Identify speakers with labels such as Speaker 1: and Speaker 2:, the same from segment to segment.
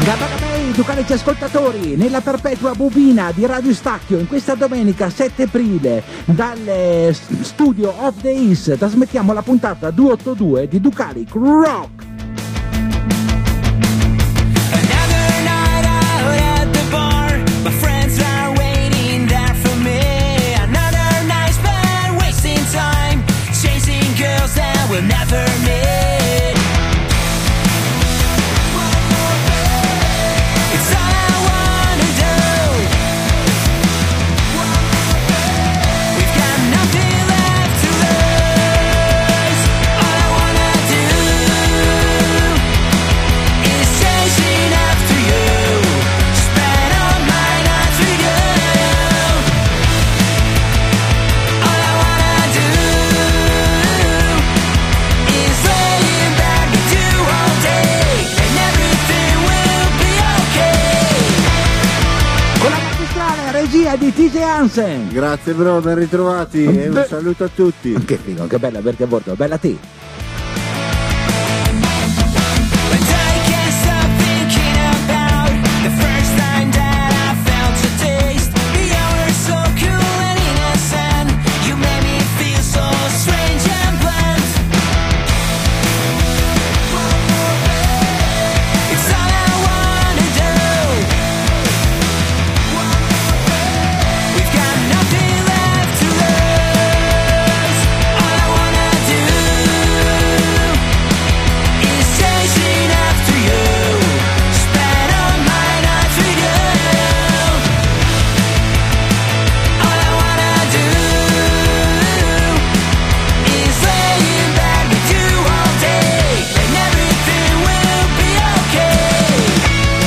Speaker 1: Ducalici ascoltatori, nella perpetua bobina di Radio Stacchio, in questa domenica 7 aprile, dal studio of the East, trasmettiamo la puntata 282 di Ducalic Rock.
Speaker 2: We'll never meet. It's all I wanna do. We've got nothing left to lose. All I wanna do is chasing after you. Spend all my nights with you. All I wanna do is laying back with you all day, and everything will be okay.
Speaker 1: Con la magistrale regia di TJ Hansen.
Speaker 3: Grazie bro, ben ritrovati e un saluto a tutti.
Speaker 1: Che figo, che bella averti a bordo, bella te.
Speaker 2: But I can't stop thinking about the first time that I felt your taste. You were so cool and innocent. You made me feel so strange and blunt. It's all I wanna do. We've got nothing left to lose. All I wanna do is chasing after you. Spend all my nights with you. All I wanna do is laying back with you all day, and everything will be okay.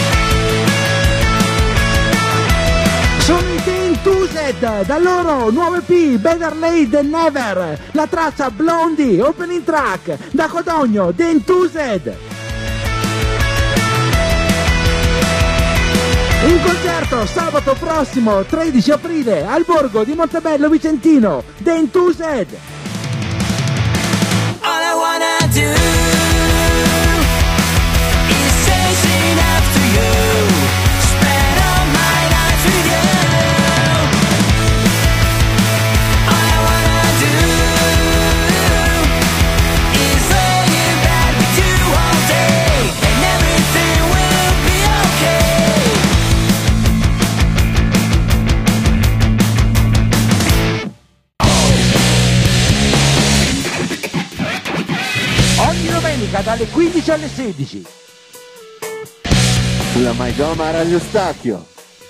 Speaker 1: Sono i The Enthused, da loro nuovo EP Better Late Than Never, la traccia Blondie, opening track, da Codogno, The Enthused. In concerto sabato prossimo 13 aprile al Borgo di Montebello Vicentino, The Enthused.
Speaker 2: All I wanna do is chasing after you. Spend all my nights with you. All I wanna do is laying back with you all day, and everything will be okay.
Speaker 1: Ogni domenica dalle 15 alle 16.
Speaker 3: Sulla Maidoma Radio Stacchio.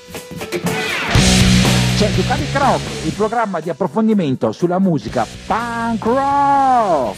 Speaker 1: C'è Ducalic Rock, il programma di approfondimento sulla musica punk rock.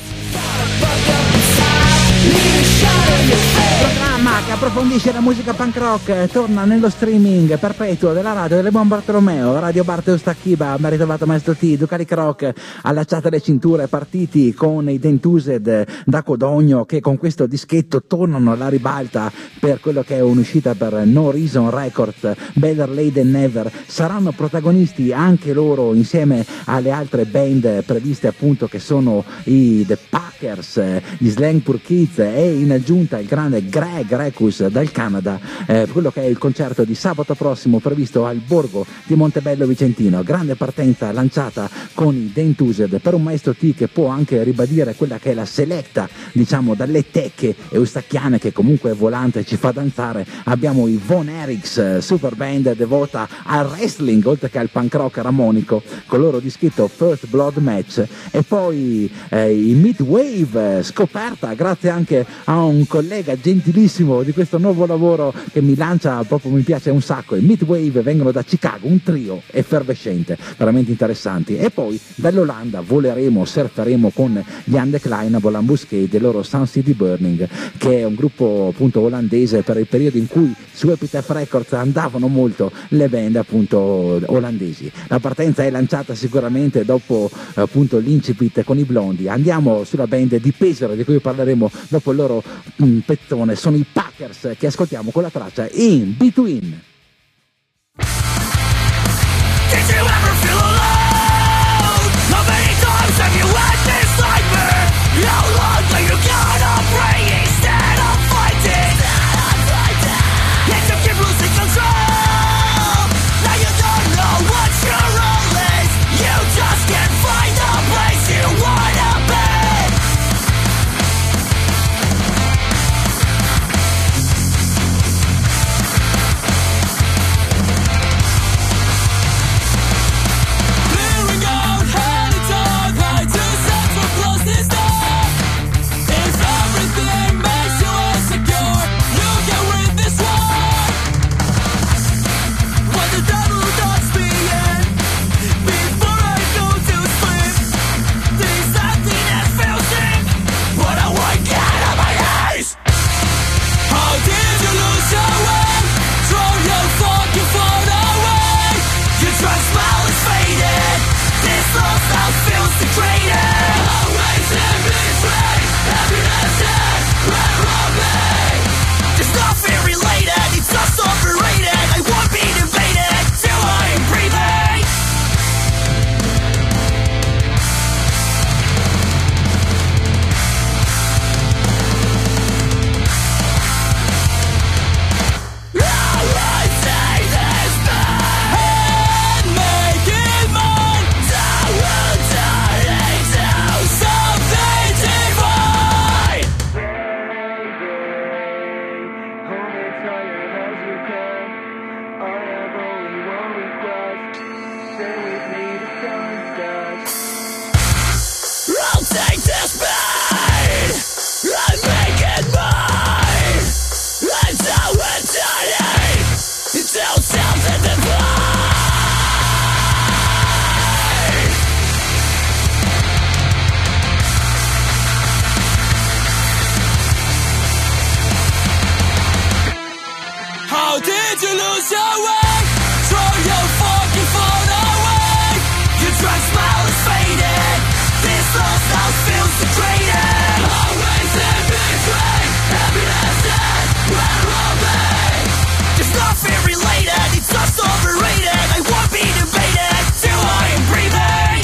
Speaker 1: Programma che approfondisce la musica punk rock, torna nello streaming perpetuo della radio delle Buon Bartolomeo, Radio Bartolo Stacchiba, ben ritrovato Maestro T, Ducalic Rock, allacciate le cinture, partiti con i The Enthused da Codogno, che con questo dischetto tornano alla ribalta per quello che è un'uscita per No Reason Records, Better Late Than Never, saranno protagonisti anche loro insieme alle altre band previste appunto che sono i The Packers, gli Slang Pur Kids e in aggiunta il grande Greg Recus dal Canada, quello che è il concerto di sabato prossimo previsto al Borgo di Montebello Vicentino, grande partenza lanciata con i The Enthused per un Maestro T che può anche ribadire quella che è la selecta, diciamo, dalle tecche eustacchiane che comunque è volante, ci fa danzare. Abbiamo i Von Erichs, super band devota al wrestling oltre che al punk rock armonico con il loro dischetto First Blood Match, e poi i Midwave, scoperta grazie anche a un collega gentilissimo di questo nuovo lavoro che mi lancia, proprio mi piace un sacco. I Midwave vengono da Chicago, un trio effervescente, veramente interessanti. E poi dall'Olanda voleremo, surferemo con gli Undeclinable Ambuscade e loro Sun City Burning, che è un gruppo appunto olandese per il periodo in cui su Epitaph Records andavano molto le band appunto olandesi. La partenza è lanciata sicuramente dopo appunto l'incipit con i Blondi. Andiamo sulla band di Pesaro di cui parleremo dopo il loro pezzone, sono i Packers che ascoltiamo con la traccia In Between.
Speaker 2: Did you ever feel alone? How many times have you had this nightmare? How long are you gonna pray instead of fighting? lose your way, throw your fucking phone away. Your drunk smile is faded, this lost house feels degraded. Always in between, happiness and where I'll be. There's nothing related, it's just overrated. I won't be debated till I am breathing.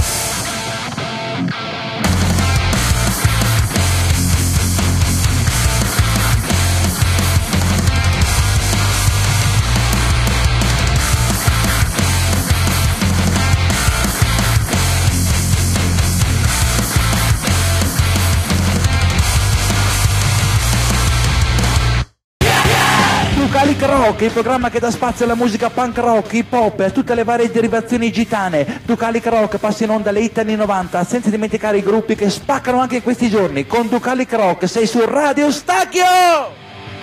Speaker 1: Ducalic Rock, il programma che dà spazio alla musica punk rock, hip hop e a tutte le varie derivazioni gitane. Ducalic Rock passa in onda alle hit anni 90, senza dimenticare i gruppi che spaccano anche in questi giorni. Con Ducalic Rock sei su Radio Stacchio!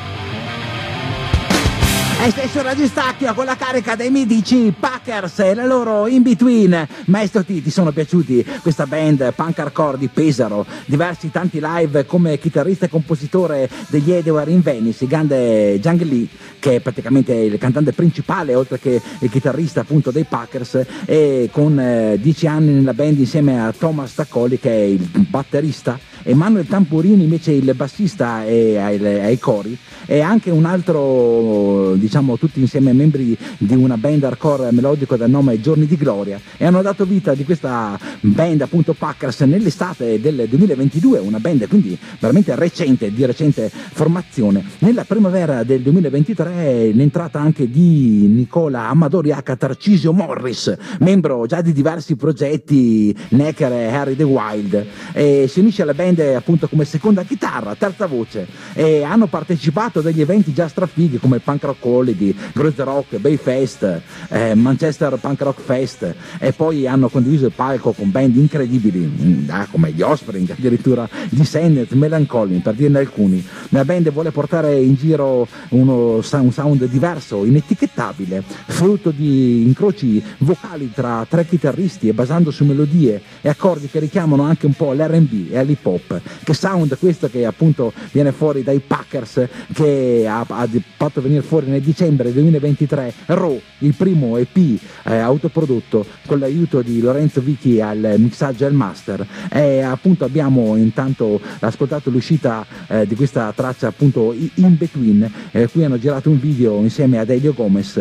Speaker 1: E stai su Radio Stacchio con la carica dei mitici Packers e la loro In Between. Maestro T, ti sono piaciuti questa band punk hardcore di Pesaro? Diversi tanti live come chitarrista e compositore degli Edward in Venice, il grande Jang Lee, che è praticamente il cantante principale oltre che il chitarrista appunto dei Packers, e con 10 anni nella band insieme a Thomas Staccoli che è il batterista, e Manuel Tampurini invece il bassista e ai cori, e anche un altro, diciamo tutti insieme membri di una band hardcore melodico dal nome Giorni di Gloria, e hanno dato vita di questa band appunto Packers nell'estate del 2022, una band quindi veramente recente, di recente formazione. Nella primavera del 2023 è l'entrata anche di Nicola Amadori H. Tarcisio Morris, membro già di diversi progetti, Necker e Harry the Wild, e si unisce alla band appunto come seconda chitarra, terza voce, e hanno partecipato a degli eventi già strafighi come il Punk Rock Holiday, Groove the Rock, Bayfest, Manchester Punk Rock Fest, e poi hanno condiviso il palco con band incredibili come gli Offspring, addirittura gli Sennett, Melancholy, per dirne alcuni. La band vuole portare in giro un sound diverso, inetichettabile, frutto di incroci vocali tra tre chitarristi e basando su melodie e accordi che richiamano anche un po' l'R&B e l'hip hop. Che sound questo che appunto viene fuori dai Packers, che ha fatto venire fuori nel dicembre 2023 Raw, il primo EP autoprodotto con l'aiuto di Lorenzo Vichi al mixaggio e al master, e appunto abbiamo intanto ascoltato l'uscita di questa traccia appunto In Between, qui hanno girato un video insieme ad Elio Gomez,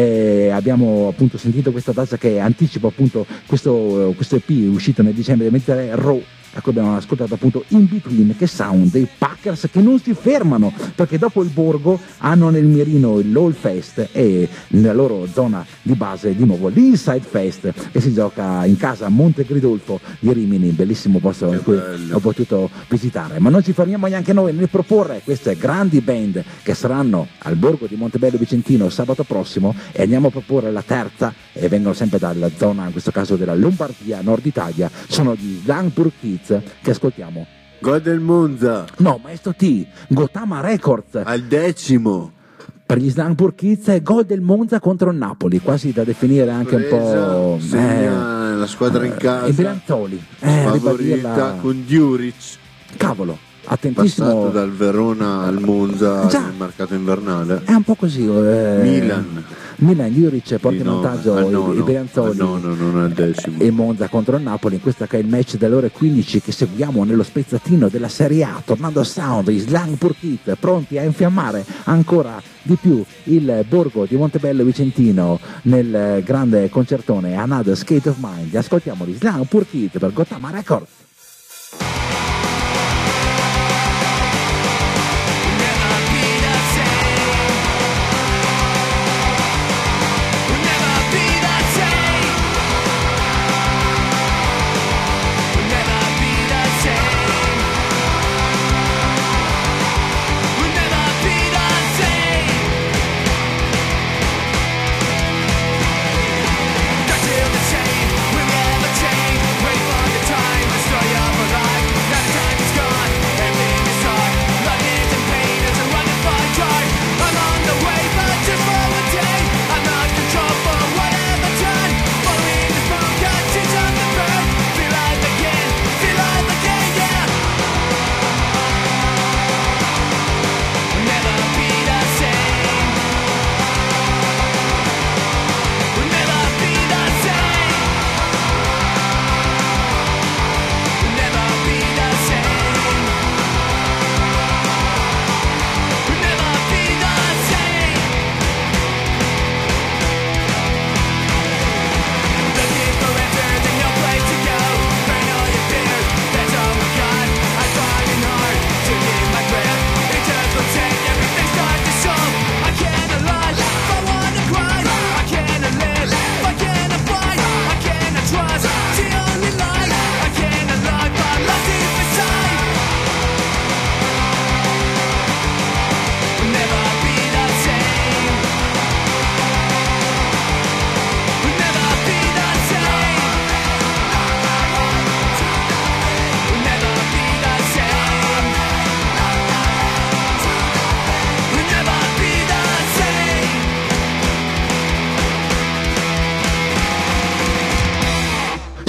Speaker 1: abbiamo appunto sentito questa traccia che anticipa appunto questo EP uscito nel dicembre 2023 Raw. Ecco, abbiamo ascoltato appunto In Between, che sound dei Packers che non si fermano, perché dopo il Borgo hanno nel mirino il Fest e nella loro zona di base di nuovo l'Inside Fest, che si gioca in casa a Monte Gridolfo di Rimini, bellissimo posto in cui ho potuto visitare. Ma non ci fermiamo neanche noi nel proporre queste grandi band che saranno al Borgo di Montebello Vicentino sabato prossimo, e andiamo a proporre la terza, e vengono sempre dalla zona, in questo caso della Lombardia, Nord Italia, sono gli Langpur Kids, che ascoltiamo.
Speaker 3: Gol del Monza
Speaker 1: No, Maestro T, Gotama Records
Speaker 3: al 10°
Speaker 1: per gli Slangpur Kids è gol del Monza contro il Napoli, quasi da definire anche un po'
Speaker 3: segna la squadra in casa,
Speaker 1: i Bianzoli,
Speaker 3: favorita con Djuric,
Speaker 1: cavolo, attentissimo,
Speaker 3: passato dal Verona al Monza nel mercato invernale.
Speaker 1: È un po' così. Milan Juric porta in vantaggio i Brianzoli,
Speaker 3: non al 10°.
Speaker 1: e Monza contro il Napoli in questo che è il match delle ore 15 che seguiamo nello spezzatino della Serie A. Tornando a sound, i Slangpur Kids pronti a infiammare ancora di più il Borgo di Montebello Vicentino nel grande concertone Another Skate of Mind. Ascoltiamo gli Slangpur Kids per Gotama Records.
Speaker 2: We'll never change, wait for the time to strike.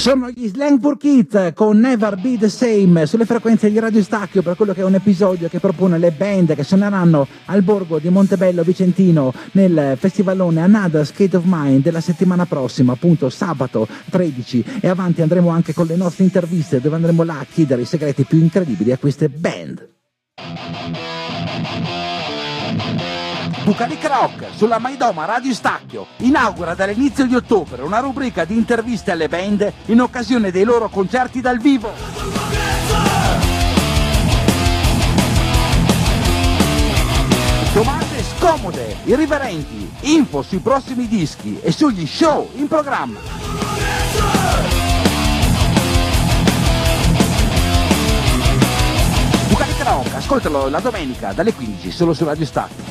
Speaker 1: Sono gli Slangpur Kids con Never Be The Same sulle frequenze di Radio Stacchio, per quello che è un episodio che propone le band che suoneranno al borgo di Montebello Vicentino nel festivalone Another State of Mind della settimana prossima, appunto sabato 13, e avanti andremo anche con le nostre interviste dove andremo là a chiedere i segreti più incredibili a queste band. Bucalic Rock sulla Maidoma Radio Stacchio inaugura dall'inizio di ottobre una rubrica di interviste alle band in occasione dei loro concerti dal vivo. Domande scomode, irriverenti, info sui prossimi dischi e sugli show in programma. Bucalic Rock, ascoltalo la domenica dalle 15 solo su Radio Stacchio.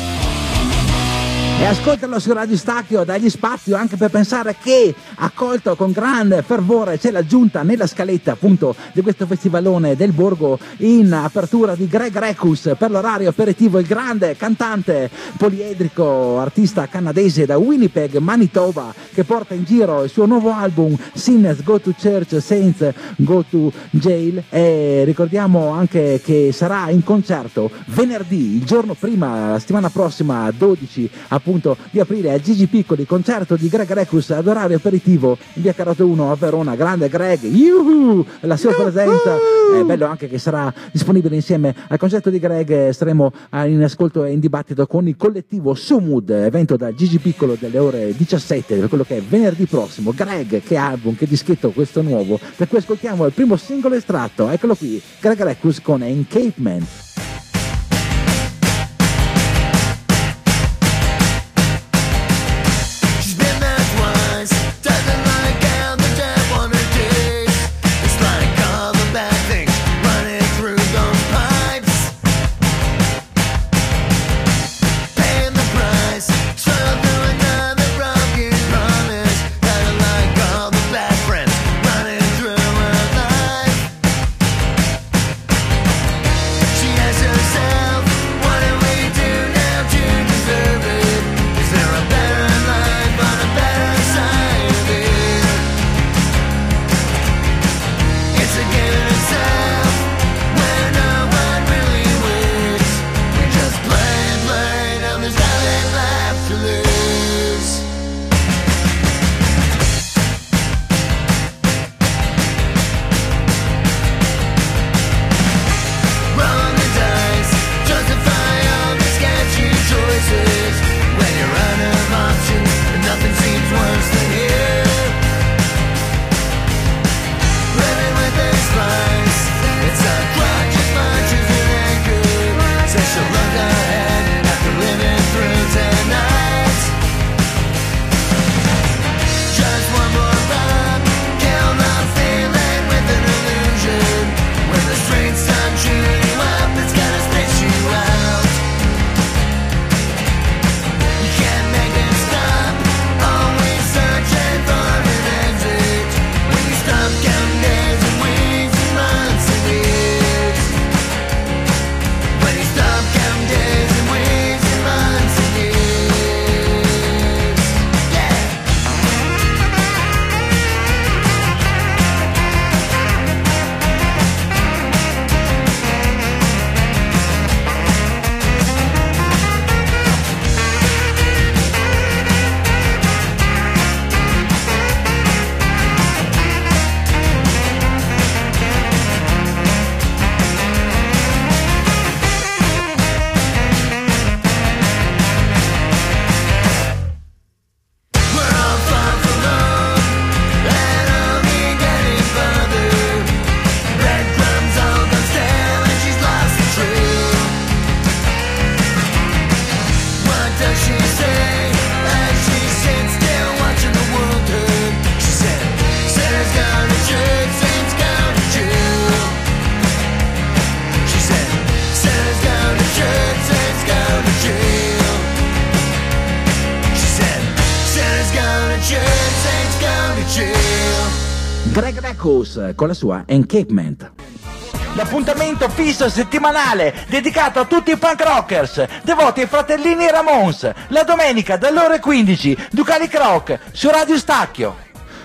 Speaker 1: E ascoltalo su Radio Stacchio, dagli spazio anche per pensare che, accolto con grande fervore, c'è l'aggiunta nella scaletta appunto di questo festivalone del borgo in apertura di Greg Recus per l'orario aperitivo, il grande cantante poliedrico, artista canadese da Winnipeg, Manitoba, che porta in giro il suo nuovo album Sinners Go to Church, Saints Go to Jail, e ricordiamo anche che sarà in concerto venerdì, il giorno prima, la settimana prossima, 12 appunto di aprile, al Gigi Piccoli, concerto di Greg Recus ad orario aperitivo in via Carote 1 a Verona. Grande Greg, la sua presenza è bello anche che sarà disponibile insieme al concerto di Greg. Staremo in ascolto e in dibattito con il collettivo Sumud, evento da Gigi Piccolo delle ore 17, per quello che è venerdì prossimo. Greg, che album, che dischetto questo nuovo, per cui ascoltiamo il primo singolo estratto, eccolo qui, Greg Recus con Encampment. Greg Recus con la sua Encampment. L'appuntamento fisso settimanale dedicato a tutti i punk rockers devoti ai fratellini Ramones, la domenica dalle ore 15, Bucalic Rock su Radio Stacchio.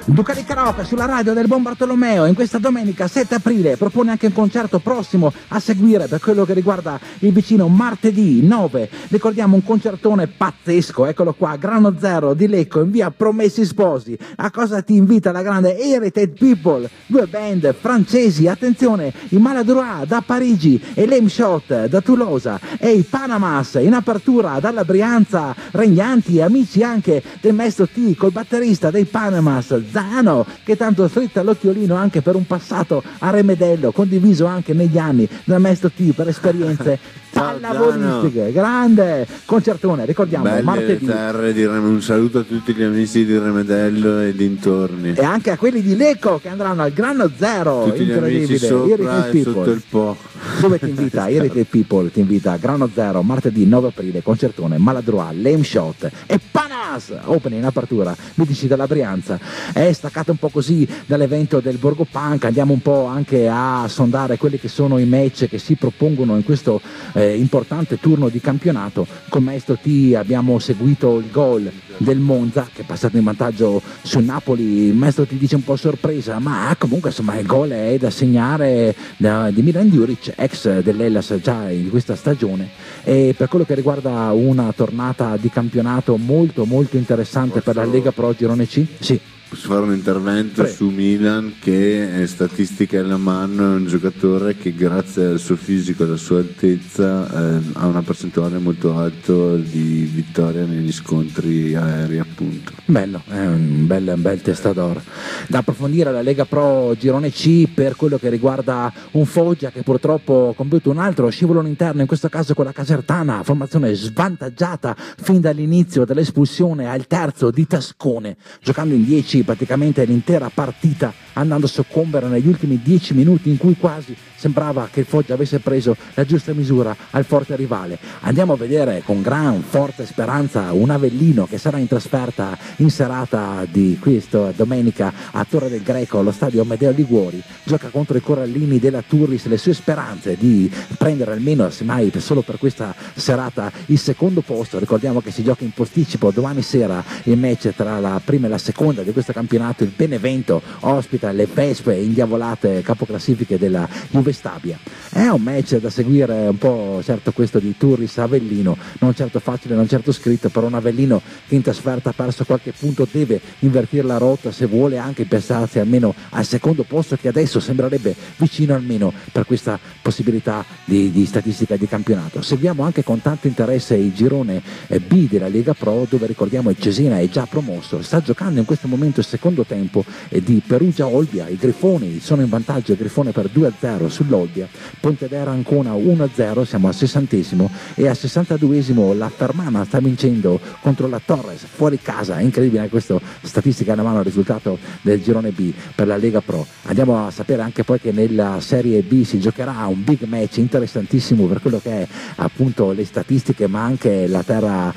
Speaker 1: Ducali Caroca sulla radio del Buon Bartolomeo in questa domenica 7 aprile propone anche un concerto prossimo a seguire per quello che riguarda il vicino martedì 9. Ricordiamo un concertone pazzesco, eccolo qua, Grano Zero di Lecco in via Promessi Sposi. A cosa ti invita la grande Heritage People, due band francesi, attenzione, i Maladroit da Parigi e l'Aim Shot da Tolosa e i Panamas in apertura dalla Brianza, regnanti amici anche del maestro T col batterista dei Panamas Zano, che tanto stritta l'occhiolino anche per un passato a Remedello, condiviso anche negli anni dal maestro T per esperienze pallavolistiche. Grande concertone, ricordiamo,
Speaker 3: belle
Speaker 1: martedì.
Speaker 3: Terre di un saluto a tutti gli amici di Remedello e dintorni.
Speaker 1: E anche a quelli di Lecco che andranno al Grano Zero,
Speaker 3: tutti gli amici sopra e sotto il po'.
Speaker 1: Dove ti invita? Heritage People ti invita a Grano Zero martedì 9 aprile, concertone Maladroit, Lame Shot e Panas, opening in apertura, mitici della Brianza. È staccato un po' così dall'evento del Borgo Punk, andiamo un po' anche a sondare quelli che sono i match che si propongono in questo importante turno di campionato. Con Maestro T abbiamo seguito il gol del Monza che è passato in vantaggio sul Napoli. Il Maestro T dice un po' sorpresa, ma comunque insomma il gol è da segnare di Milan Djuric, ex dell'Hellas già in questa stagione. E per quello che riguarda una tornata di campionato molto molto interessante per la Lega Pro Girone C, sì.
Speaker 3: Posso fare un intervento su Milan, che è statistica alla mano, è un giocatore che grazie al suo fisico e alla sua altezza ha una percentuale molto alta di vittoria negli scontri aerei, appunto.
Speaker 1: Bello, è un bel testador. Da approfondire la Lega Pro Girone C per quello che riguarda un Foggia che purtroppo ha compiuto un altro scivolone interno, in questo caso con la Casertana, formazione svantaggiata fin dall'inizio dell'espulsione al terzo di Tascone, giocando in 10 praticamente l'intera partita, andando a soccombere negli ultimi 10 minuti in cui quasi sembrava che il Foggia avesse preso la giusta misura al forte rivale. Andiamo a vedere con gran forte speranza un Avellino che sarà in trasferta in serata di questa domenica a Torre del Greco allo stadio Amedeo Liguori, gioca contro i Corallini della Turris. Le sue speranze di prendere almeno, semmai solo per questa serata, il secondo posto. Ricordiamo che si gioca in posticipo domani sera il match tra la prima e la seconda di questo campionato. Il Benevento ospita le Vespe indiavolate capoclassifiche della Juve Stabia. È un match da seguire un po', certo, questo di Turris Avellino, non certo facile, non certo scritto, però un Avellino che in trasferta ha perso qualche punto, deve invertire la rotta se vuole anche piazzarsi almeno al secondo posto, che adesso sembrerebbe vicino almeno per questa possibilità di statistica di campionato. Seguiamo anche con tanto interesse il girone B della Lega Pro, dove ricordiamo il Cesena è già promosso, sta giocando in questo momento il secondo tempo di Perugia-Olbia. I Grifoni sono in vantaggio, il Grifone per 2-0 sull'Olbia, Pontedera Ancona 1-0, siamo al 60esimo, e al 62esimo la Fermana sta vincendo contro la Torres fuori casa. È incredibile questa statistica alla mano, il risultato del girone B per la Lega Pro. Andiamo a sapere anche poi che nella Serie B si giocherà un big match interessantissimo per quello che è appunto le statistiche, ma anche la terra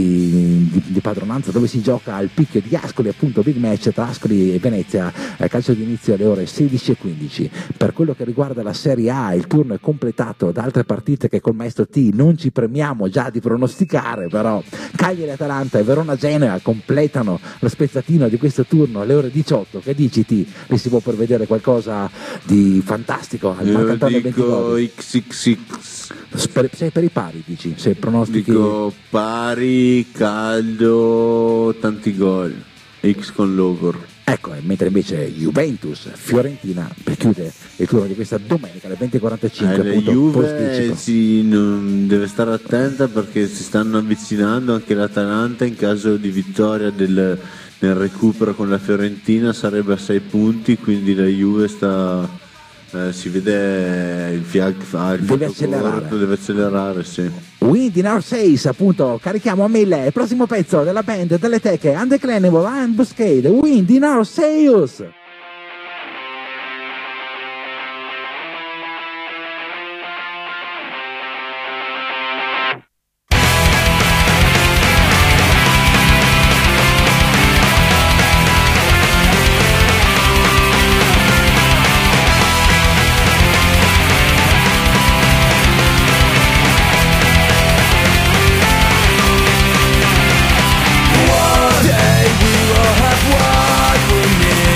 Speaker 1: di padronanza, dove si gioca al picchio di Ascoli, appunto big match tra Ascoli e Venezia, calcio di inizio alle ore 16:15. Per quello che riguarda la Serie A il turno è completato da altre partite che col maestro T non ci premiamo già di pronosticare, però Cagliari Atalanta e Verona Genoa completano lo spezzatino di questo turno alle ore 18. Che dici T? Lì si può prevedere qualcosa di fantastico?
Speaker 3: Io dico XXX.
Speaker 1: Sei per i pari, dici? Se pronostichi...
Speaker 3: Dico pari, caldo, tanti gol, X con l'over.
Speaker 1: Ecco, mentre invece Juventus Fiorentina per chiudere il turno di questa domenica alle 20:45.
Speaker 3: La Juve non deve stare attenta perché si stanno avvicinando, anche l'Atalanta in caso di vittoria nel recupero con la Fiorentina sarebbe a 6 punti, quindi la Juve sta si vede il
Speaker 1: deve
Speaker 3: accelerare, sì.
Speaker 1: Wind in Our Sails, appunto, carichiamo a 1000 il prossimo pezzo della band delle Teche, Undeclinable and Buscade, Wind in Our Sails.
Speaker 2: One day we will have what we need.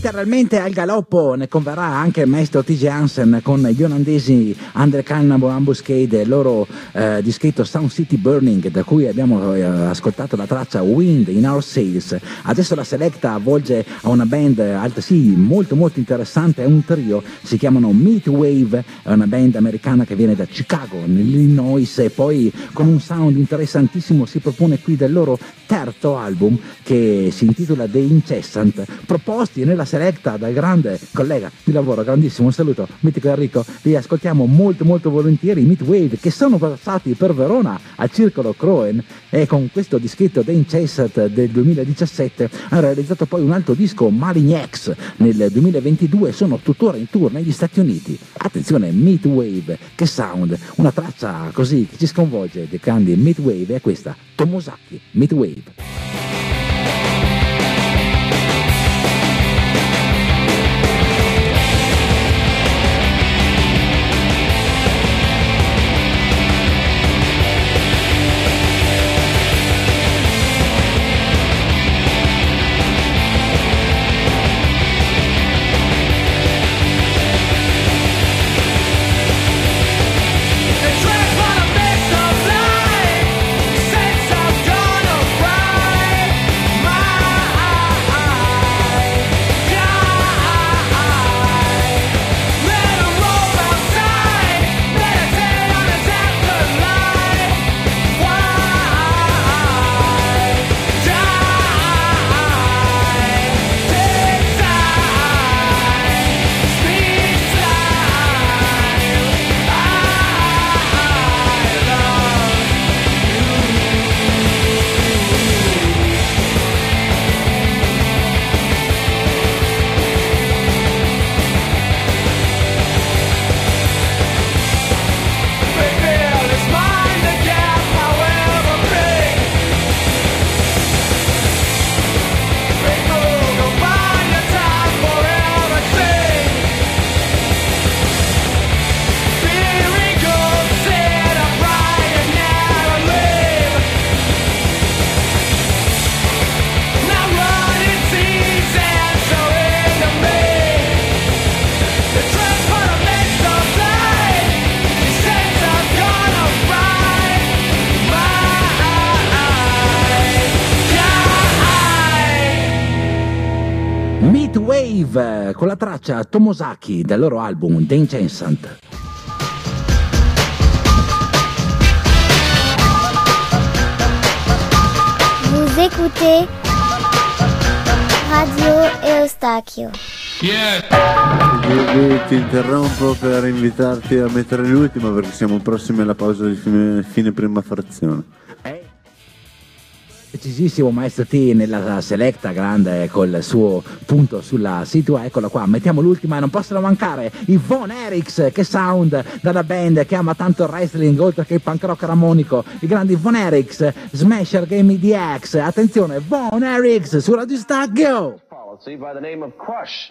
Speaker 1: letteralmente al galoppo, ne converrà anche il maestro T.J. Hansen con gli olandesi Andre Cannabo Ambuscade e il loro dischetto Sound City Burning, da cui abbiamo ascoltato la traccia Wind in Our Sails. Adesso la Selecta avvolge a una band altresì molto molto interessante, è un trio, si chiamano Meat Wave, è una band americana che viene da Chicago nell'Illinois e poi con un sound interessantissimo si propone qui del loro terzo album che si intitola The Incessant, proposti nella Selecta dal grande collega di lavoro, grandissimo, un saluto, mitico Enrico. Li ascoltiamo molto molto volentieri, Meat Wave, che sono passati per Verona al Circolo Croen e con questo dischetto The Incessant del 2017 hanno realizzato poi un altro disco, Malignex, nel 2022, sono tuttora in tour negli Stati Uniti. Attenzione, Meat Wave, che sound, una traccia così che ci sconvolge dei grandi Meat Wave è questa, Tomosaki, Meat Wave. Meat Wave con la traccia Tomosaki del loro album The Incessant.
Speaker 4: Vous écoutez Radio Eustachio.
Speaker 3: Ti interrompo per invitarti a mettere l'ultima perché siamo prossimi alla pausa di fine prima frazione.
Speaker 1: Precisissimo maestro T nella Selecta grande col suo punto sulla situa, eccola qua, mettiamo l'ultima, non possono mancare i Von Erichs, che sound dalla band che ama tanto il wrestling oltre che il punk rock armonico, i grandi Von Erichs, Smasher Gave Me the Axe, attenzione, Von Erichs su Radio Stacchio.
Speaker 5: Policy by the name of Crush.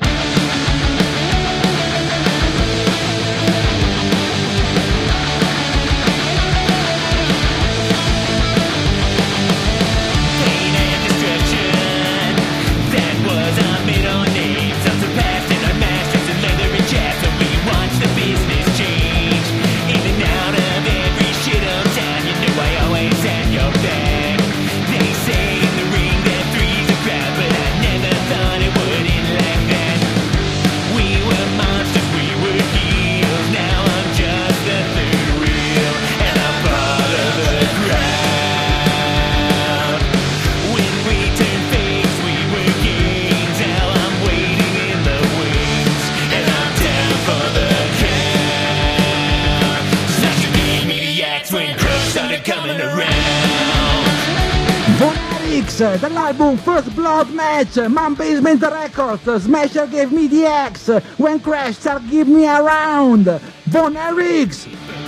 Speaker 1: Dall'album First Blood Match, Man Basement Records, Smasher Gave Me the Axe, When Crash Start Give Me Around, Von Erichs.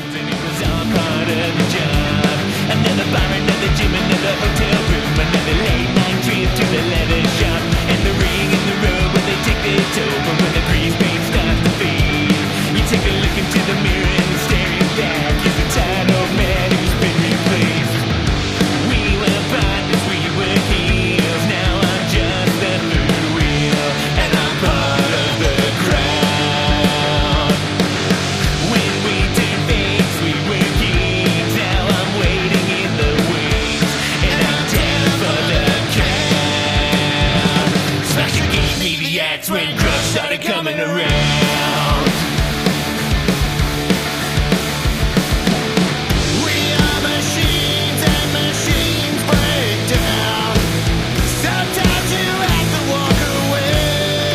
Speaker 2: Another bar, another gym, another hotel room, another late night trip to the leather shop, and the ring in the road where they take their toll. But when the grease paint starts to fade, you take a look into the mirror and the staring back is the tired old man who's been replaced. We were partners, we were heels, now I'm just the third wheel, and I'm part started coming around. We are machines and machines break down. Sometimes you have to walk away.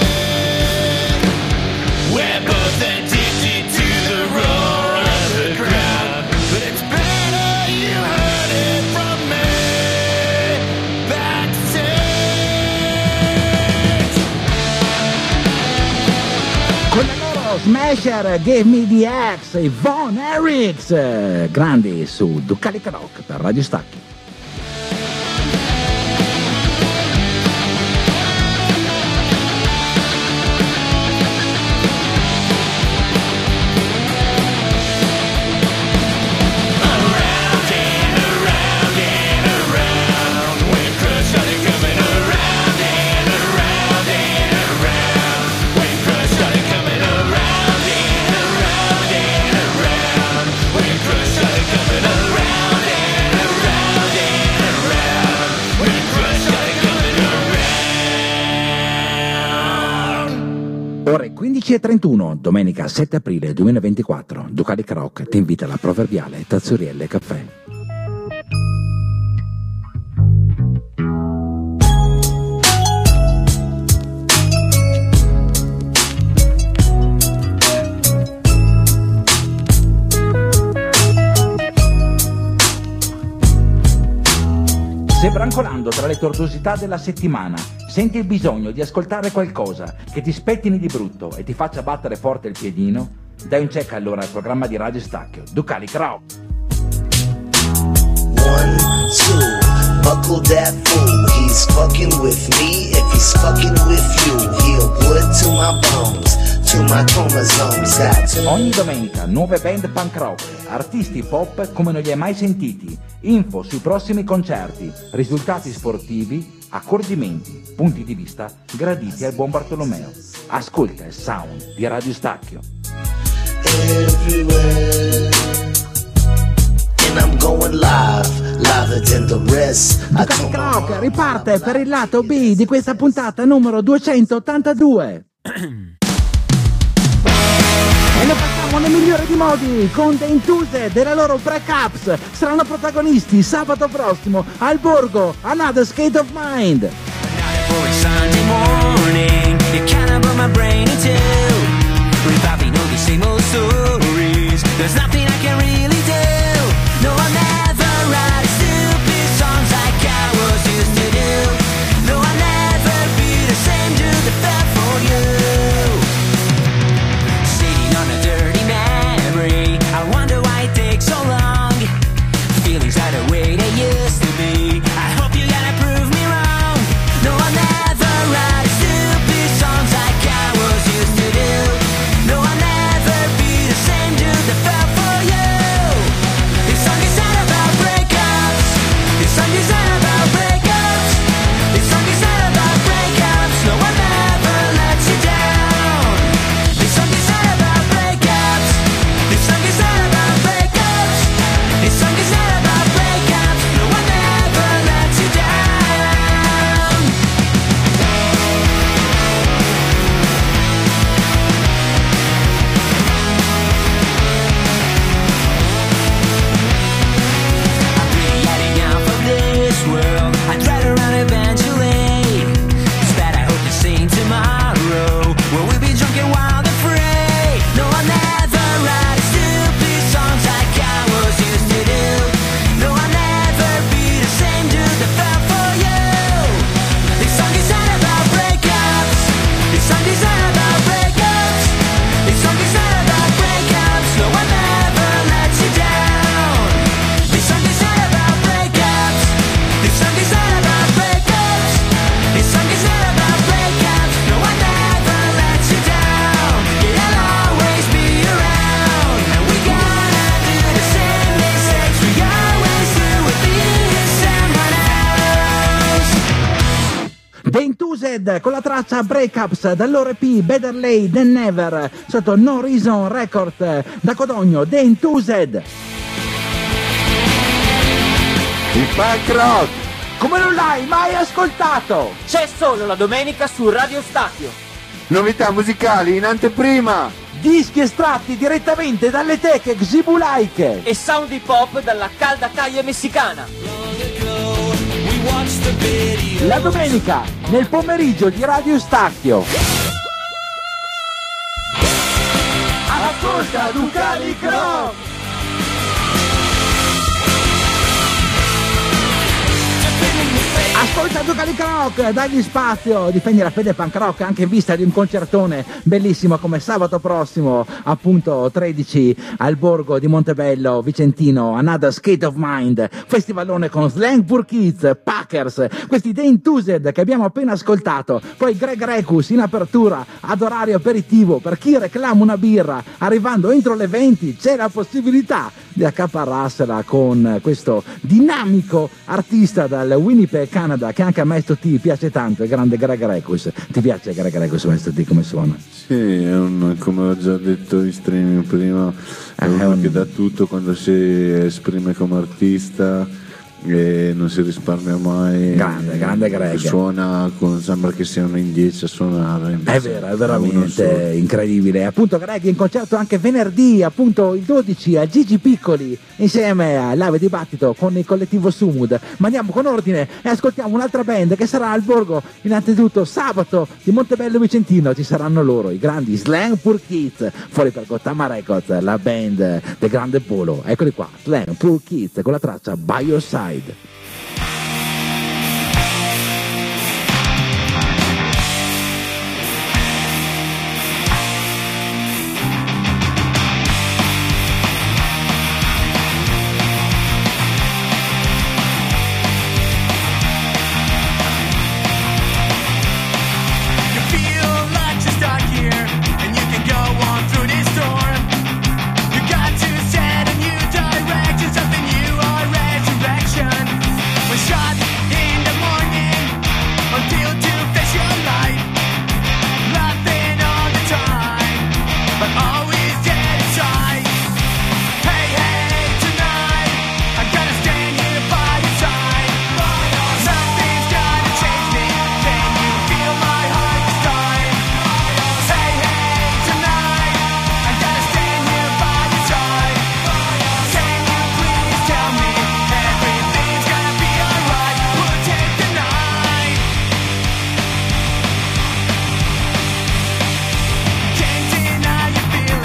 Speaker 2: We're both addicted to the roar of the crowd, but it's better you heard it from me backstage.
Speaker 1: Con la loro Smasher, Give Me the X, i Von Eriks, grandi su Ducalic Rock per Radio Stacchi. Ore 15:31, domenica 7 aprile 2024, Ducalic Rock ti invita alla proverbiale Tazzurielle Caffè. Se brancolando tra le tortuosità della settimana senti il bisogno di ascoltare qualcosa che ti spettini di brutto e ti faccia battere forte il piedino, dai un check allora al programma di Radio Stacchio, Ducalic Rock.
Speaker 6: 1, 2, buckle that fool. He's fucking with me. If he's fucking with you, he'll put to my bones, to my chromosomes. That's
Speaker 1: Ogni domenica nuove band punk rock, artisti pop come non li hai mai sentiti, info sui prossimi concerti, risultati sportivi, accorgimenti, punti di vista graditi al buon Bartolomeo. Ascolta il sound di Radio Stacchio.
Speaker 6: everywhere. And I'm going live, liver than the rest. I
Speaker 1: Ducalic
Speaker 6: told my
Speaker 1: Rock
Speaker 6: mom
Speaker 1: riparte per il lato B di questa puntata numero 282. E lo facciamo nel migliore di modi, con The Enthused e la loro Breakups. Saranno protagonisti sabato prossimo al Borgo, Another State of Mind.
Speaker 2: For a Sunday morning, you kinda put my brain in two. We probably know the same old stories. There's nothing I can really do. No, I'll never write stupid songs like I was used to do. No, I'll never be the same dude that fell for you. Sitting on a dirty memory, I wonder why it takes so long. Feelings are the way they used to be. I hope you gotta prove me wrong. No, I'll never write stupid songs like I was used to do. No, I'll never be the same dude that fell for you. This song is not about breakups. This song is not about breakups. This song is not about breakups. No, I'll never let you down. This song is not about breakups. This song is not about breakups. This song is not about breakups. No, I'll never let you down. I'm really heading out from this world. I'd rather run eventually. It's bad, I hope to sing tomorrow. Where we'll be drunk and wild and free. No, I'll never write stupid songs like I was used to do. No, I'll never be the same dude that fell for you. This song is not about breakups. This song is not about breakups. This song is not about breakups. No, I'll never let you down. This song is not about breakups. This song is not about breakups. This song is not about breakups. No, I'll never let you down. Yeah, I'll always be around. And we gotta do the same mistakes we always do with someone else.
Speaker 1: The Enthused con la traccia Breakups dal loro EP Better Late Than Never sotto No Reason Record da Codogno. The Enthused.
Speaker 3: Il punk rock!
Speaker 1: Come non l'hai mai ascoltato?
Speaker 7: C'è solo la domenica su Radio Stacchio.
Speaker 3: Novità musicali in anteprima.
Speaker 1: Dischi estratti direttamente dalle teche xibulaiche.
Speaker 7: E sound hip hop dalla calda calle messicana.
Speaker 1: La domenica, nel pomeriggio di Radio Stacchio. Ascolta Ducali Croc! Ascolta Ducali Croc, dagli spazio, difendi la fede punk rock anche in vista di un concertone bellissimo come sabato prossimo, appunto 13 al Borgo di Montebello Vicentino, Another State of Mind, festivalone con Slang for Kids, Packers, questi The Enthused che abbiamo appena ascoltato, poi Greg Recus in apertura ad orario aperitivo per chi reclama una birra, arrivando entro le 20 c'è la possibilità di accaparrarsela con questo dinamico artista dal Winnipeg, Canada, che anche a Maestro T piace tanto, il grande Greg Recus. Ti piace Greg Recus, Maestro T, come suona?
Speaker 3: Sì, è come ho già detto in streaming prima, è uno che dà tutto quando si esprime come artista e non si risparmia mai.
Speaker 1: Grande Greg.
Speaker 3: Suona sembra che siano in 10 a suonare.
Speaker 1: È vero, è veramente incredibile. Appunto Greg in concerto anche venerdì, appunto il 12 a Gigi Piccoli, insieme a Live Dibattito con il collettivo Sumud. Ma andiamo con ordine e ascoltiamo un'altra band che sarà al Borgo innanzitutto sabato di Montebello Vicentino. Ci saranno loro, i grandi Slang for Kids, fuori per Gotama Records, la band del grande Polo. Eccoli qua, Slang for Kids con la traccia By Your Side.
Speaker 2: Can't deny you feel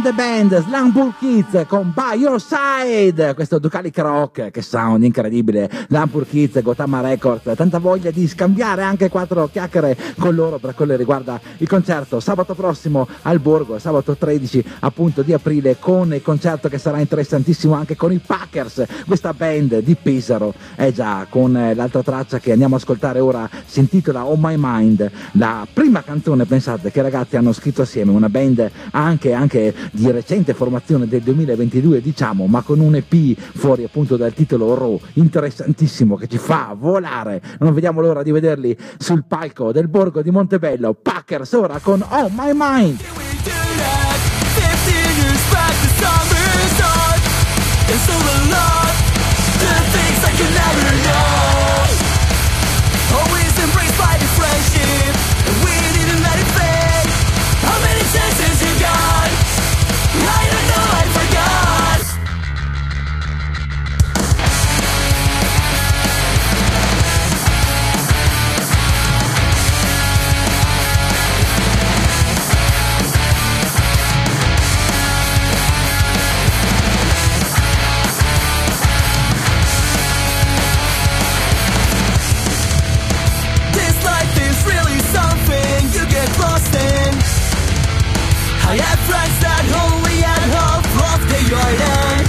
Speaker 1: the band, Slamburg Kids con By Your Side, questo Ducali Rock, che sound incredibile, Slamburg Kids, Gotama Records, tanta voglia di scambiare anche 4 chiacchiere con loro per quello che riguarda il concerto sabato prossimo al Borgo, sabato 13 appunto di aprile, con il concerto che sarà interessantissimo anche con i Packers, questa band di Pesaro, già con l'altra traccia che andiamo a ascoltare ora si intitola On My Mind, la prima canzone, pensate, che i ragazzi hanno scritto assieme, una band anche di recente formazione del 2022 diciamo, ma con un EP fuori appunto dal titolo Raw, interessantissimo, che ci fa volare, non vediamo l'ora di vederli sul palco del Borgo di Montebello. Packers ora con On My Mind.
Speaker 2: I have friends that only had hope of the Jordan.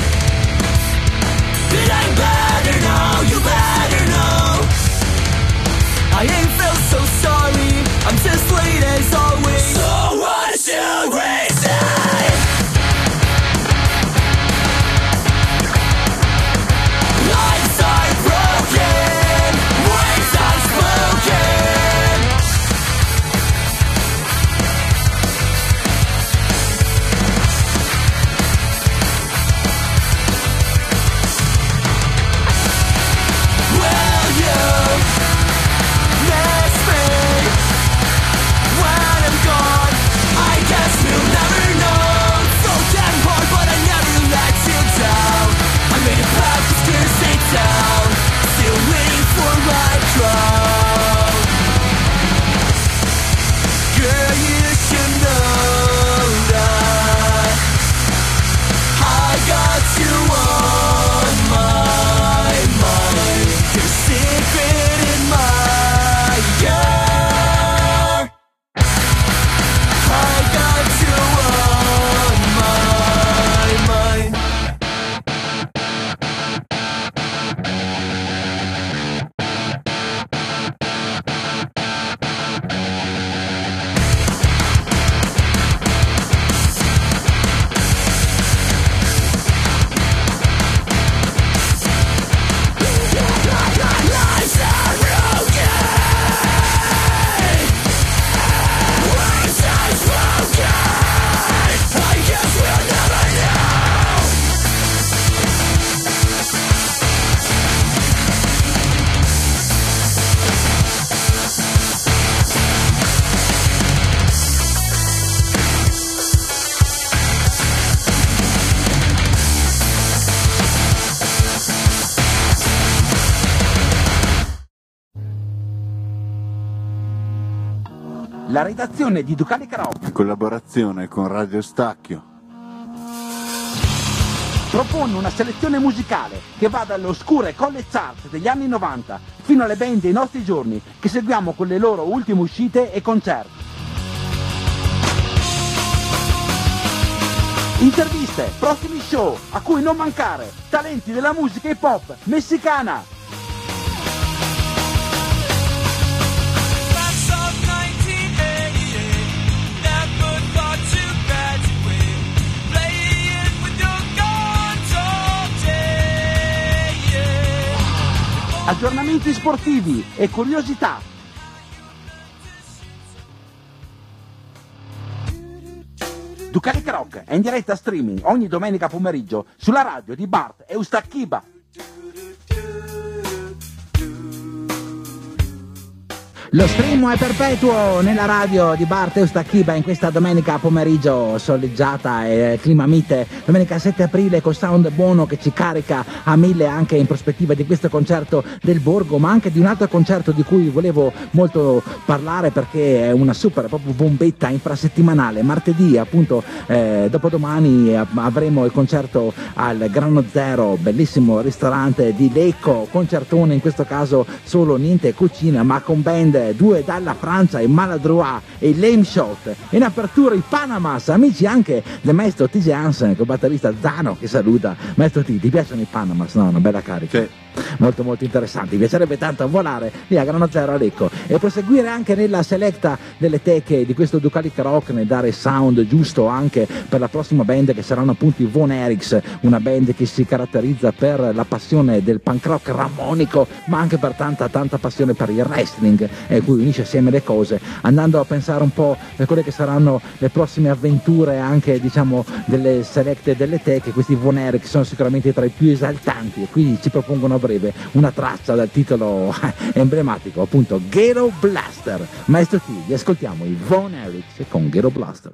Speaker 2: But I better know, you better know, I ain't felt so sorry, I'm just late as always. So what should we say? Lights are broken, words are spoken.
Speaker 1: La redazione di Ducali Rock,
Speaker 3: in collaborazione con Radio Stacchio,
Speaker 1: propone una selezione musicale che va dalle oscure college charts degli anni 90 fino alle band dei nostri giorni, che seguiamo con le loro ultime uscite e concerti. Interviste, prossimi show, a cui non mancare, talenti della musica hip hop messicana. Aggiornamenti sportivi e curiosità. Ducali Rock è in diretta streaming ogni domenica pomeriggio sulla radio di Bart Eustacchiba. Lo stream è perpetuo nella radio di Bart Eustachie in questa domenica pomeriggio soleggiata e clima mite, domenica 7 aprile col sound buono che ci carica a 1000 anche in prospettiva di questo concerto del Borgo, ma anche di un altro concerto di cui volevo molto parlare perché è una super proprio bombetta infrasettimanale. Martedì appunto dopodomani avremo il concerto al Grano Zero, bellissimo ristorante di Lecco, concertone in questo caso solo niente cucina ma con band, due dalla Francia, il Maladroit e il Lame Shot. In apertura i Panamas, amici anche del maestro T.J. Hansen, con batterista Zano che saluta. Maestro T, ti piacciono i Panamas? No, una bella carica.
Speaker 3: Sì.
Speaker 1: Molto molto interessanti, mi piacerebbe tanto volare lì a Grano Zero a Lecco e proseguire anche nella selecta delle teche di questo Ducalic Rock, ne dare sound giusto anche per la prossima band che saranno appunto i Von Erichs, una band che si caratterizza per la passione del punk rock ramonico ma anche per tanta passione per il wrestling, cui unisce assieme le cose, andando a pensare un po' a quelle che saranno le prossime avventure anche diciamo delle selecte delle teche. Questi Von Erichs sono sicuramente tra i più esaltanti e quindi ci propongono a breve una traccia dal titolo emblematico appunto Ghetto Blaster. Maestro T, li ascoltiamo i Von Erichs con Ghetto Blaster.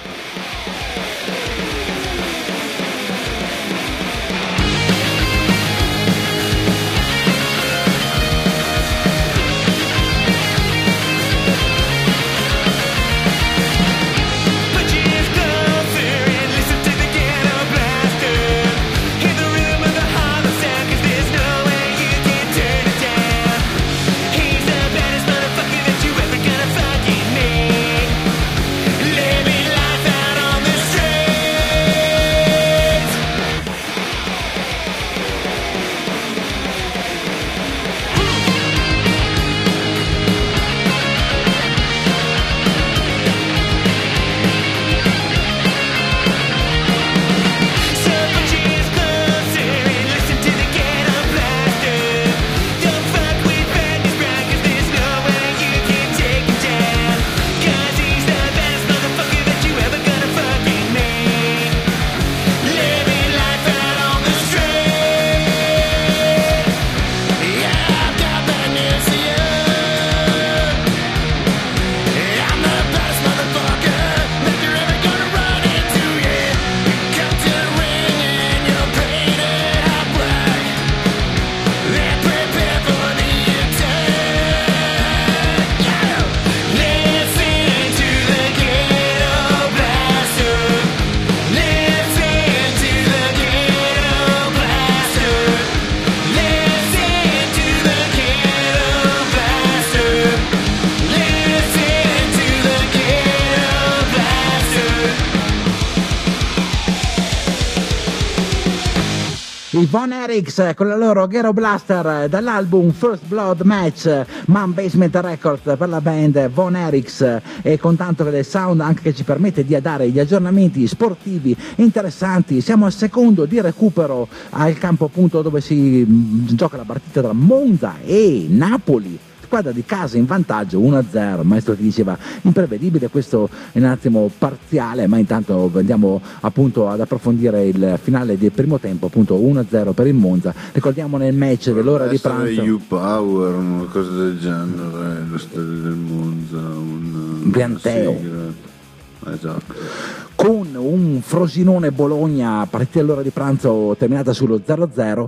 Speaker 1: I Von Erichs con la loro Ghetto Blaster dall'album First Blood Match, Man Basement Records per la band Von Erichs, e con tanto del sound anche che ci permette di dare gli aggiornamenti sportivi interessanti. Siamo al secondo di recupero al campo appunto dove si gioca la partita tra Monza e Napoli. Squadra di casa in vantaggio 1-0, il maestro ti diceva imprevedibile questo è un attimo parziale, ma intanto andiamo appunto ad approfondire il finale del primo tempo, appunto 1-0 per il Monza. Ricordiamo nel match dell'ora di pranzo
Speaker 3: U-Power, una cosa del genere, lo stadio del Monza, un
Speaker 1: pianteo.
Speaker 3: Esatto.
Speaker 1: Con un Frosinone Bologna, partita all'ora di pranzo terminata sullo 0-0,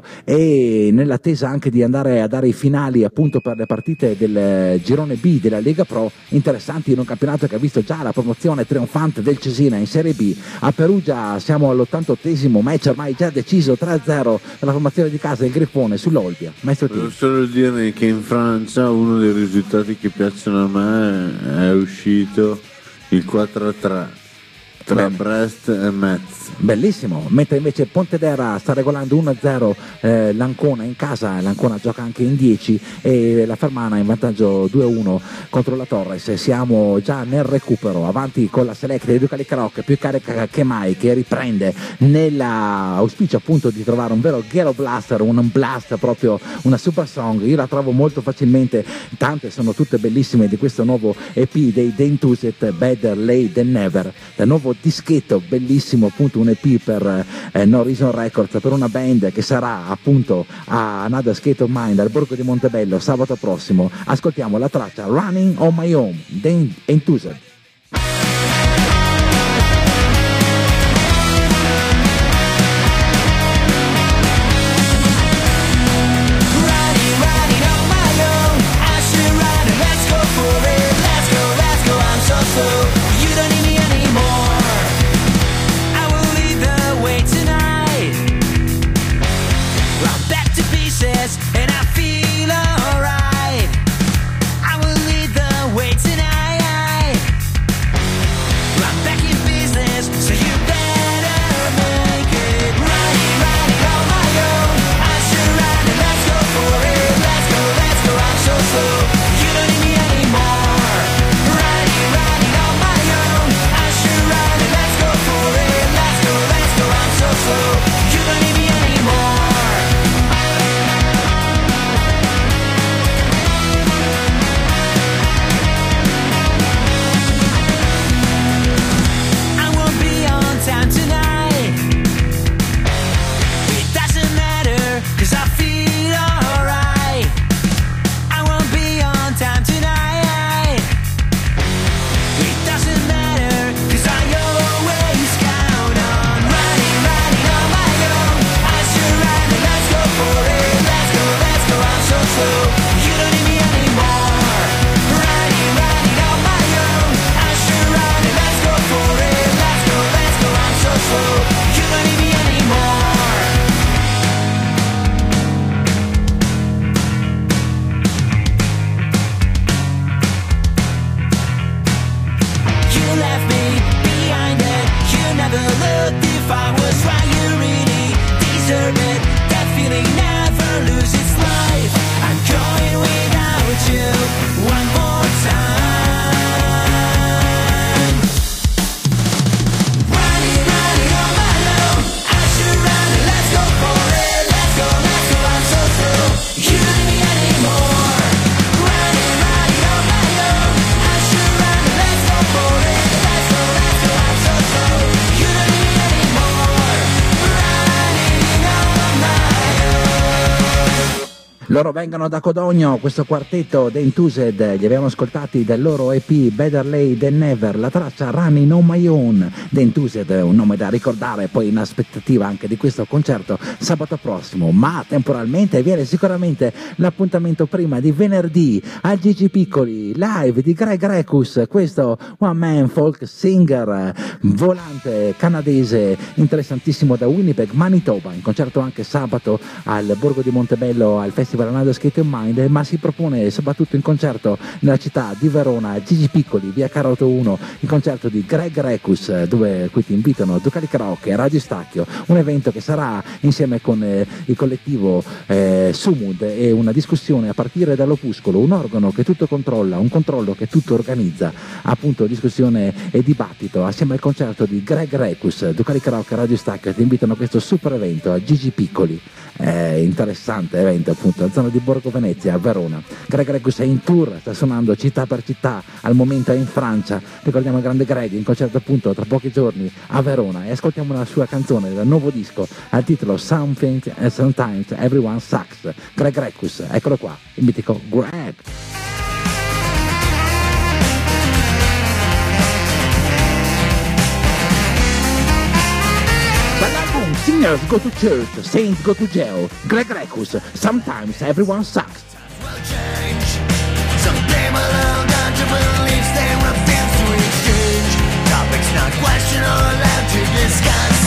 Speaker 1: e nell'attesa anche di andare a dare i finali appunto per le partite del girone B della Lega Pro, interessanti in un campionato che ha visto già la promozione trionfante del Cesena in Serie B. A Perugia siamo all'88esimo match ormai già deciso 3-0 per la formazione di casa del Griffone sull'Olbia. Maestro
Speaker 3: Devo
Speaker 1: T.
Speaker 3: solo dire che in Francia uno dei risultati che piacciono a me è uscito il 4-3 tra Brest e Metz.
Speaker 1: Bellissimo, mentre invece Pontedera sta regolando 1-0 l'Ancona in casa, l'Ancona gioca anche in 10 e la Fermana in vantaggio 2-1 contro la Torres. Siamo già nel recupero, avanti con la select di Ducalic Rock, più carica che mai, che riprende nell'auspicio appunto di trovare un vero Ghetto Blaster, un blast, proprio una super song. Io la trovo molto facilmente, tante sono tutte bellissime di questo nuovo EP dei The Intuited, Better Late Than Never, dal nuovo dischetto bellissimo, appunto un EP per No Reason Records, per una band che sarà appunto a Another State of Mind al Borgo di Montebello sabato prossimo. Ascoltiamo la traccia Running on My Own, The Enthusiast.
Speaker 2: You don't need me anymore. I will lead the way tonight. I'm back to pieces and I feel alright. I will lead the way tonight. I'm back in business, so you better make it. Running on my own. I should run and let's go for it. Let's go, I'm so slow. You don't need me anymore. Running on my own. I should run and let's go for it. Let's go, I'm so slow. You don't need me anymore. I won't be on time tonight. It doesn't matter, 'cause I feel alright. I won't be on time tonight. It doesn't matter, 'cause I always count on running on my own. I should run and let's go for it. Let's go, I'm so slow. You don't need me anymore. Running on my own. I should run and let's go for it. Let's go, I'm so slow. You don't need me anymore. You left me behind it. You never looked if I was right. You really deserve it. That feeling never loses its life. I'm going without you one more time. Running on my own. I should run and let's go for it. Let's go, I'm so slow. You don't need me anymore. Running on my own. I should run and let's go for it. Let's go, I'm so slow. You don't need me anymore. Running on my own.
Speaker 1: Loro vengono da Codogno, questo quartetto The Enthusiast, li abbiamo ascoltati del loro EP Better Late Than Never, la traccia Running on My Own. The Enthusiast è un nome da ricordare, poi in aspettativa anche di questo concerto sabato prossimo, ma temporalmente viene sicuramente l'appuntamento prima di venerdì al Gigi Piccoli, live di Greg Recus, questo one man folk singer volante canadese interessantissimo da Winnipeg, Manitoba, in concerto anche sabato al Borgo di Montebello al Festival Another Skate of Mind, ma si propone soprattutto in concerto nella città di Verona, Gigi Piccoli, via Caroto 1, il concerto di Greg Recus, dove qui ti invitano Ducali Karaoke e Radio Stacchio, un evento che sarà insieme con il collettivo Sumud e una discussione a partire dall'Opuscolo, un organo che tutto controlla, un controllo che tutto organizza, appunto discussione e dibattito assieme al concerto di Greg Recus, Ducali Karaoke e Radio Stacchio ti invitano a questo super evento a Gigi Piccoli. Interessante evento appunto nella zona di Borgo Venezia a Verona. Greg Recus è in tour, sta suonando città per città, al momento è in Francia, ricordiamo il grande Greg in concerto appunto tra pochi giorni a Verona e ascoltiamo la sua canzone del nuovo disco al titolo Something and Sometimes Everyone Sucks. Greg Recus, eccolo qua, il mitico Greg. Dall'album Sinners Go to Church, Saints Go to Jail, Greg Recus, Sometimes Everyone Sucks.
Speaker 2: Will change. Some people hold on to beliefs they refuse to exchange. Topics not questioned or allowed to discuss.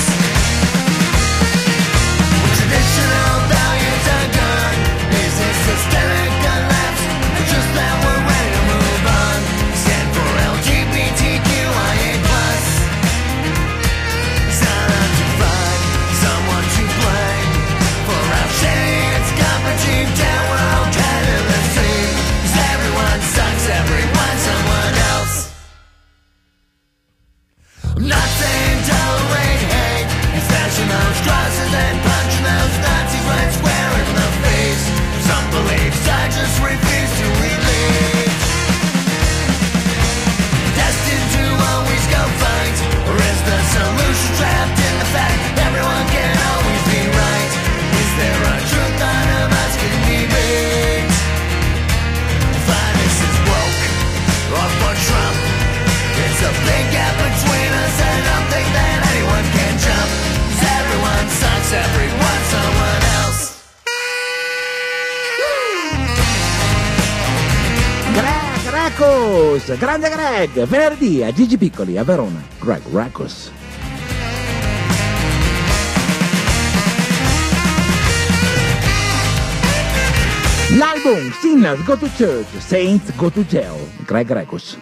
Speaker 2: Traditional values are gone. Is this systemic collapse? Or just that we're ready to move on? Stand for LGBTQIA+. It's not hard to find someone to blame for our shame. It's common deep down, we're all kind of the same. 'Cause everyone sucks, everyone's someone else. I'm not saying tolerate hate.
Speaker 1: Records, grande Greg, venerdì a Gigi Piccoli a Verona, Greg Records. L'album Sinners Go to Church, Saints Go to Jail, Greg Records.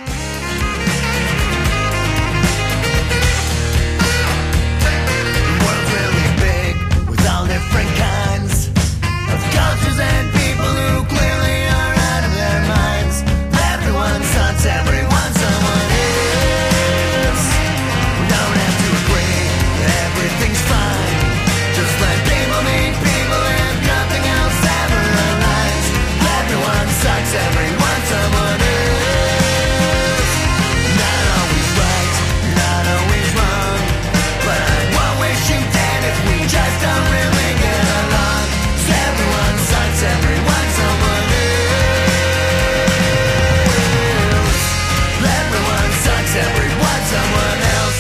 Speaker 2: World's really big with all different kinds of cultures and people who clearly are out of their minds. Everyone sucks, everyone someone else. We don't have to agree, everything's fine. Just let people meet people and nothing else ever aligns. Everyone sucks, everyone someone else. Not always right, not always wrong, but I won't wish you dead if we just don't really get along. 'Cause everyone sucks, everyone someone else. Everyone sucks, everyone someone else.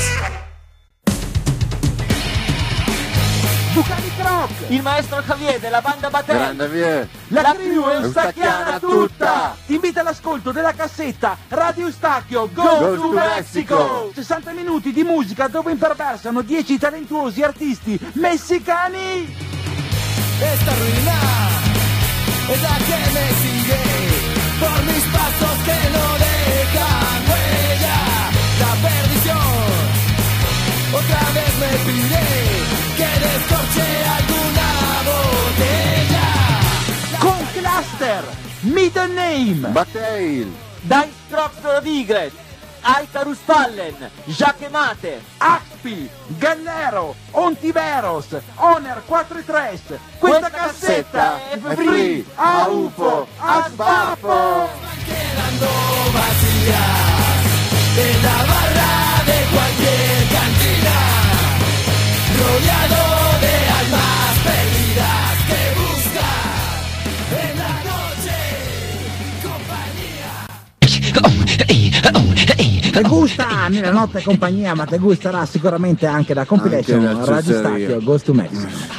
Speaker 1: Ducati Croc,
Speaker 7: Il maestro Javier della banda Batel.
Speaker 3: Grande via.
Speaker 1: la crew è
Speaker 7: Eustacchiana tutta.
Speaker 1: Ti invita all'ascolto della cassetta Radio Eustachio Go,
Speaker 3: Go
Speaker 1: to
Speaker 3: to
Speaker 1: Mexico.
Speaker 3: Mexico.
Speaker 1: 60 minuti di musica dove imperversano 10 talentuosi artisti messicani.
Speaker 2: Esta ruina es la que me sigue por mis pasos que no dejan huella. La perdición otra vez me pide que descorche alguna botella.
Speaker 1: Con Cluster, Middle Name,
Speaker 3: Battail.
Speaker 7: Dai Strops Rodriguez, Aitarus Fallen, Jacques Mate,
Speaker 1: Axpi, Gallero, Ontiveros, Honor 4 e 3. Questa cassetta è free a UFO, a sbaffo.
Speaker 2: Quedando vacías en la barra de cualquier cantina, rodeado de almas perdidas que buscan en la noche compañía.
Speaker 1: Te gusta nella notte compagnia, ma te gusterà sicuramente anche la compilation
Speaker 3: Anche la
Speaker 1: Radio
Speaker 3: ciucceria.
Speaker 1: Stacchio Goes to Mexico.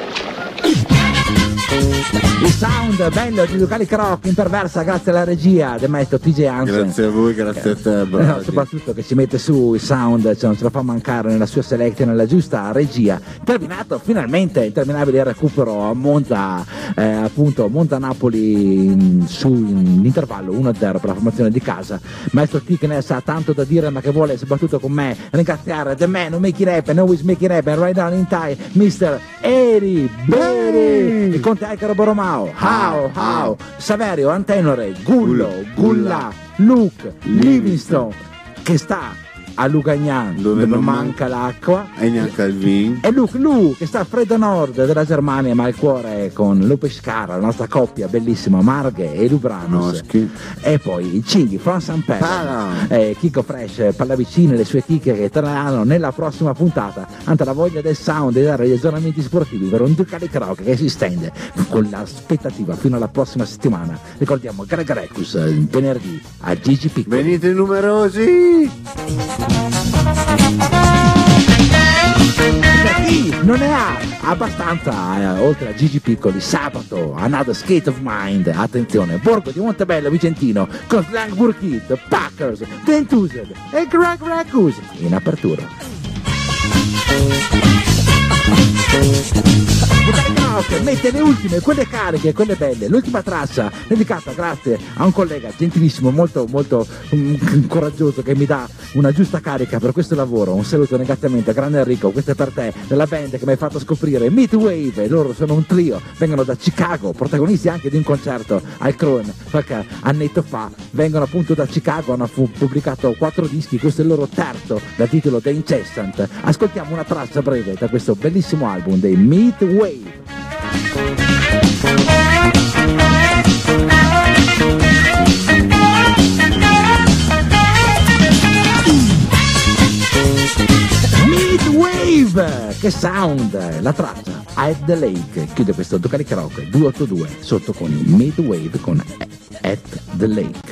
Speaker 1: Il sound bello di Ducati Croc imperversa grazie alla regia del maestro TJ Hansen.
Speaker 3: Grazie a voi, grazie a te, Brady.
Speaker 1: Soprattutto che ci mette su il sound, cioè non ce lo fa mancare nella sua selezione, nella giusta regia. Terminato finalmente, interminabile recupero a Monza, appunto Monza Napoli sull'intervallo 1-0 per la formazione di casa. Maestro T che ne sa tanto da dire ma che vuole soprattutto con me ringraziare The Man Who Make It Happen, Always Make It Happen, Right Down in Time, Mr. Eri Beri, il conte Alcaro Boromao, How, Saverio, Antenore, Gullo, Gulla, Luke, Livingstone, che sta a Lugagnan dove non manca l'acqua,
Speaker 3: E neanche il vin.
Speaker 1: e Luke Lu che sta a freddo nord della Germania ma il cuore con Lopez Cara, la nostra coppia bellissima Marghe e Lubranos,
Speaker 3: Noschi.
Speaker 1: e poi i Cinghi from San
Speaker 3: Pala.
Speaker 1: Pedro, Chico Fresh, Pallavicini e le sue chicche che torneranno nella prossima puntata. Ante la voglia del sound e dare gli aggiornamenti sportivi per un Ducati Croc che si stende con l'aspettativa fino alla prossima settimana. Ricordiamo Greg Recus venerdì a Gigi Piccoli.
Speaker 3: Venite numerosi!
Speaker 1: Per chi non ne ha abbastanza, oltre a Gigi Piccoli, sabato, Another Skate of Mind, attenzione, Borgo di Montebello Vicentino, con Slang Burkit, Packers, Tentused e Greg Recus in apertura. Ducati Croc mette le ultime, quelle cariche, quelle belle, l'ultima traccia dedicata grazie a un collega gentilissimo, molto coraggioso che mi dà una giusta carica per questo lavoro. Un saluto negativamente a grande Enrico, questo è per te, della band che mi hai fatto scoprire Midwave. Loro sono un trio, vengono da Chicago, protagonisti anche di un concerto al Crown qualche annetto fa, vengono appunto da Chicago, hanno pubblicato 4 dischi, questo è il loro terzo dal titolo The Incessant. Ascoltiamo una traccia breve da questo bellissimo album dei Midwave. Midwave, che sound, la traccia At the Lake, chiude questo Ducati Croc 282 sotto con i Midwave con At the Lake.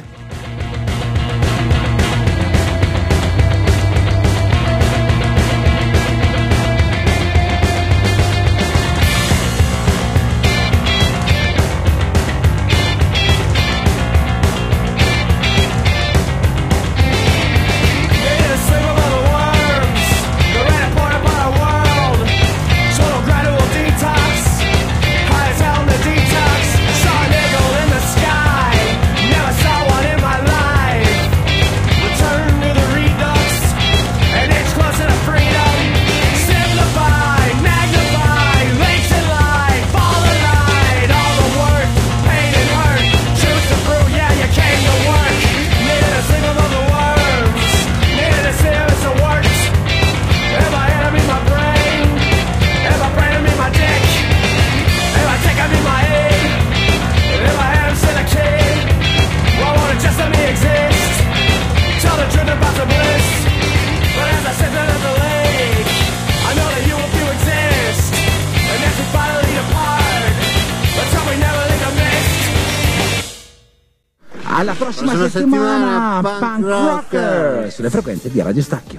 Speaker 1: Alla prossima settimana, Punk Rocker, sulle frequenze di Radio Stacchio.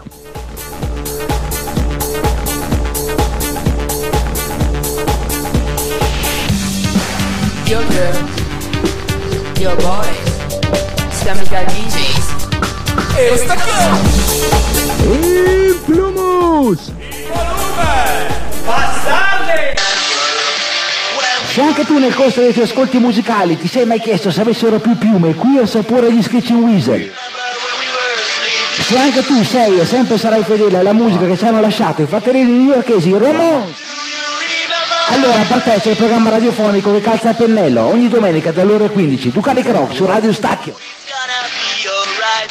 Speaker 8: Yo girls, yo boys, siamo i DJs. E Stacchio!
Speaker 1: Il Plumus! Se anche tu nel corso dei tuoi ascolti musicali ti sei mai chiesto se avessero più piume qui al sapore di Screeching Weasel, se anche tu sei e sempre sarai fedele alla musica che ci hanno lasciato i fratelli newyorkesi Ramones, allora partecipa al programma radiofonico che calza a pennello ogni domenica dalle ore 15, Ducalic Rock su Radio Stacchio.